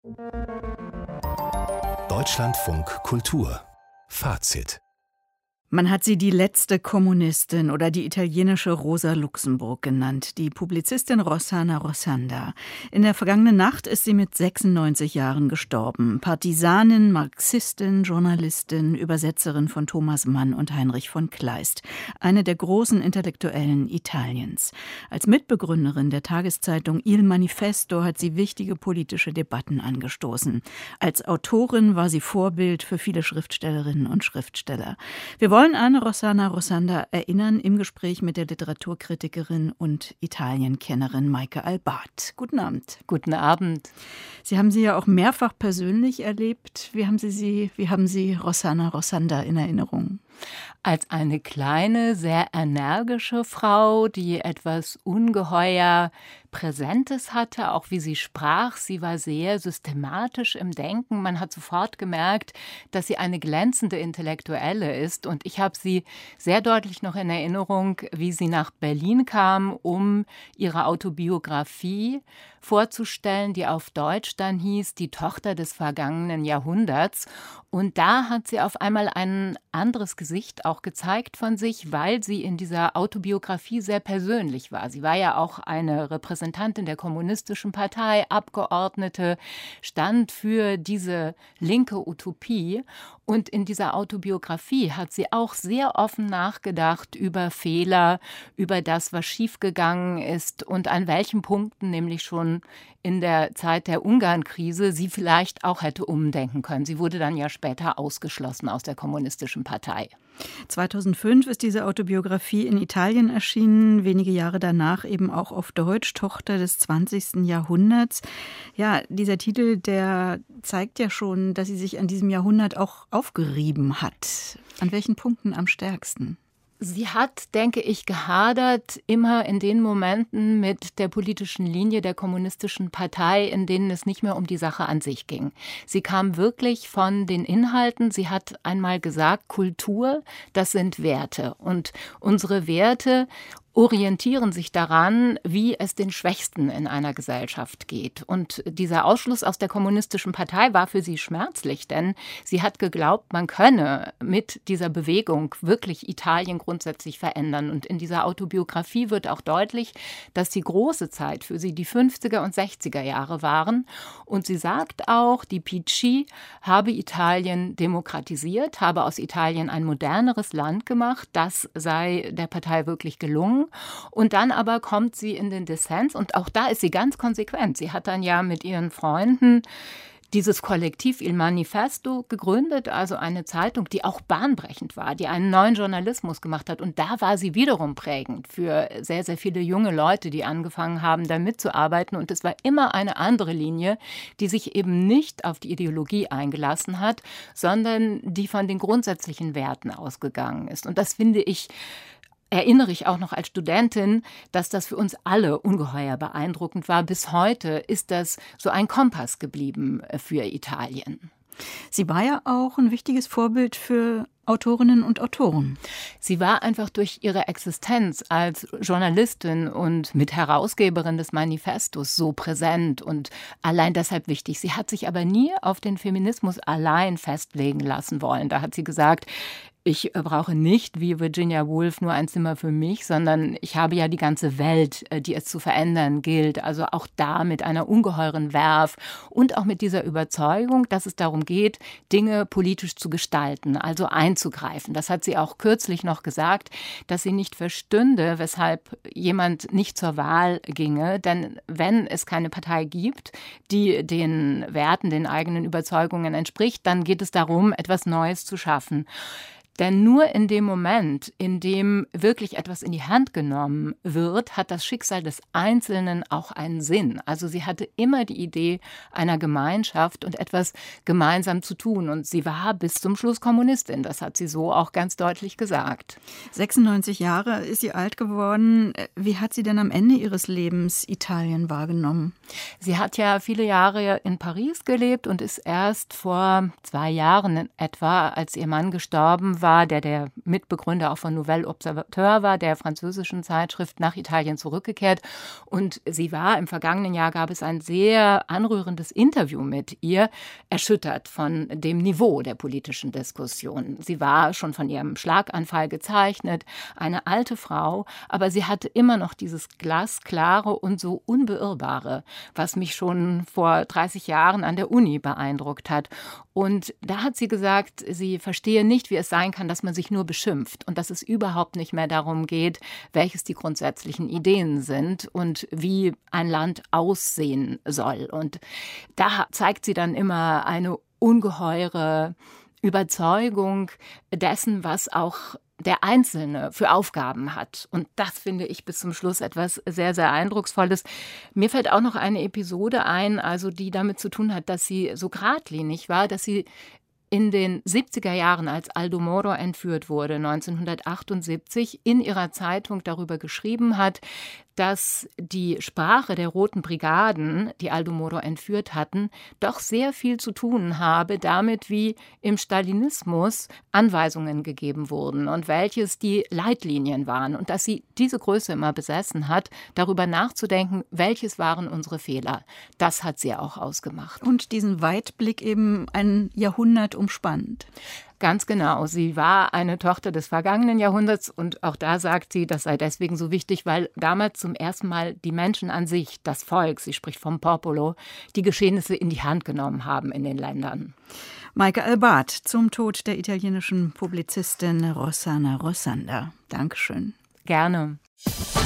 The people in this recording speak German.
Deutschlandfunk Kultur Fazit. Man hat sie die letzte Kommunistin oder die italienische Rosa Luxemburg genannt, die Publizistin Rossana Rossanda. In der vergangenen Nacht ist sie mit 96 Jahren gestorben. Partisanin, Marxistin, Journalistin, Übersetzerin von Thomas Mann und Heinrich von Kleist. Eine der großen Intellektuellen Italiens. Als Mitbegründerin der Tageszeitung Il Manifesto hat sie wichtige politische Debatten angestoßen. Als Autorin war sie Vorbild für viele Schriftstellerinnen und Schriftsteller. Wir wollen an Rossana Rossanda erinnern im Gespräch mit der Literaturkritikerin und Italienkennerin Maike Albart. Guten Abend. Guten Abend. Sie haben sie ja auch mehrfach persönlich erlebt. Wie haben Sie Rossana Rossanda in Erinnerung? Als eine kleine, sehr energische Frau, die etwas ungeheuer Präsentes hatte, auch wie sie sprach. Sie war sehr systematisch im Denken. Man hat sofort gemerkt, dass sie eine glänzende Intellektuelle ist. Und ich habe sie sehr deutlich noch in Erinnerung, wie sie nach Berlin kam, um ihre Autobiografie vorzustellen, die auf Deutsch dann hieß, Die Tochter des vergangenen Jahrhunderts. Und da hat sie auf einmal ein anderes Gesicht auch gezeigt von sich, weil sie in dieser Autobiografie sehr persönlich war. Sie war ja auch eine Repräsentantin der Kommunistischen Partei, Abgeordnete, stand für diese linke Utopie. Und in dieser Autobiografie hat sie auch sehr offen nachgedacht über Fehler, über das, was schiefgegangen ist und an welchen Punkten, nämlich schon in der Zeit der Ungarn-Krise, sie vielleicht auch hätte umdenken können. Sie wurde dann ja später ausgeschlossen aus der Kommunistischen Partei. 2005 ist diese Autobiografie in Italien erschienen, wenige Jahre danach eben auch auf Deutsch, Tochter des 20. Jahrhunderts. Ja, dieser Titel, der zeigt ja schon, dass sie sich an diesem Jahrhundert auch aufgerieben hat. An welchen Punkten am stärksten? Sie hat, denke ich, gehadert immer in den Momenten mit der politischen Linie der Kommunistischen Partei, in denen es nicht mehr um die Sache an sich ging. Sie kam wirklich von den Inhalten. Sie hat einmal gesagt, Kultur, das sind Werte. Und unsere Werte orientieren sich daran, wie es den Schwächsten in einer Gesellschaft geht. Und dieser Ausschluss aus der Kommunistischen Partei war für sie schmerzlich, denn sie hat geglaubt, man könne mit dieser Bewegung wirklich Italien grundsätzlich verändern. Und in dieser Autobiografie wird auch deutlich, dass die große Zeit für sie die 50er und 60er Jahre waren. Und sie sagt auch, die PC habe Italien demokratisiert, habe aus Italien ein moderneres Land gemacht. Das sei der Partei wirklich gelungen. Und dann aber kommt sie in den Dissens und auch da ist sie ganz konsequent. Sie hat dann ja mit ihren Freunden dieses Kollektiv Il Manifesto gegründet, also eine Zeitung, die auch bahnbrechend war, die einen neuen Journalismus gemacht hat. Und da war sie wiederum prägend für sehr, sehr viele junge Leute, die angefangen haben, da mitzuarbeiten. Und es war immer eine andere Linie, die sich eben nicht auf die Ideologie eingelassen hat, sondern die von den grundsätzlichen Werten ausgegangen ist. Und das finde ich, erinnere ich auch noch als Studentin, dass das für uns alle ungeheuer beeindruckend war. Bis heute ist das so ein Kompass geblieben für Italien. Sie war ja auch ein wichtiges Vorbild für Autorinnen und Autoren. Sie war einfach durch ihre Existenz als Journalistin und Mitherausgeberin des Manifestos so präsent und allein deshalb wichtig. Sie hat sich aber nie auf den Feminismus allein festlegen lassen wollen. Da hat sie gesagt, ich brauche nicht wie Virginia Woolf nur ein Zimmer für mich, sondern ich habe ja die ganze Welt, die es zu verändern gilt. Also auch da mit einer ungeheuren Verve und auch mit dieser Überzeugung, dass es darum geht, Dinge politisch zu gestalten, also einzugreifen. Das hat sie auch kürzlich noch gesagt, dass sie nicht verstünde, weshalb jemand nicht zur Wahl ginge. Denn wenn es keine Partei gibt, die den Werten, den eigenen Überzeugungen entspricht, dann geht es darum, etwas Neues zu schaffen. Denn nur in dem Moment, in dem wirklich etwas in die Hand genommen wird, hat das Schicksal des Einzelnen auch einen Sinn. Also sie hatte immer die Idee einer Gemeinschaft und etwas gemeinsam zu tun. Und sie war bis zum Schluss Kommunistin. Das hat sie so auch ganz deutlich gesagt. 96 Jahre ist sie alt geworden. Wie hat sie denn am Ende ihres Lebens Italien wahrgenommen? Sie hat ja viele Jahre in Paris gelebt und ist erst vor 2 Jahren etwa, als ihr Mann gestorben war, der Mitbegründer auch von Nouvel Observateur war, der französischen Zeitschrift, nach Italien zurückgekehrt. Und sie war, im vergangenen Jahr gab es ein sehr anrührendes Interview mit ihr, erschüttert von dem Niveau der politischen Diskussion. Sie war schon von ihrem Schlaganfall gezeichnet, eine alte Frau, aber sie hatte immer noch dieses glasklare und so unbeirrbare, was mich schon vor 30 Jahren an der Uni beeindruckt hat. Und da hat sie gesagt, sie verstehe nicht, wie es sein kann, dass man sich nur beschimpft und dass es überhaupt nicht mehr darum geht, welches die grundsätzlichen Ideen sind und wie ein Land aussehen soll. Und da zeigt sie dann immer eine ungeheure Überzeugung dessen, was auch der Einzelne für Aufgaben hat. Und das finde ich bis zum Schluss etwas sehr, sehr Eindrucksvolles. Mir fällt auch noch eine Episode ein, also die damit zu tun hat, dass sie so geradlinig war, dass sie in den 70er Jahren, als Aldo Moro entführt wurde, 1978, in ihrer Zeitung darüber geschrieben hat, dass die Sprache der Roten Brigaden, die Aldo Moro entführt hatten, doch sehr viel zu tun habe damit, wie im Stalinismus Anweisungen gegeben wurden und welches die Leitlinien waren. Und dass sie diese Größe immer besessen hat, darüber nachzudenken, welches waren unsere Fehler. Das hat sie auch ausgemacht. Und diesen Weitblick eben ein Jahrhundert umspannt. Ganz genau. Sie war eine Tochter des vergangenen Jahrhunderts und auch da sagt sie, das sei deswegen so wichtig, weil damals zum ersten Mal die Menschen an sich, das Volk, sie spricht vom Popolo, die Geschehnisse in die Hand genommen haben in den Ländern. Maike Albart zum Tod der italienischen Publizistin Rossana Rossanda. Dankeschön. Gerne.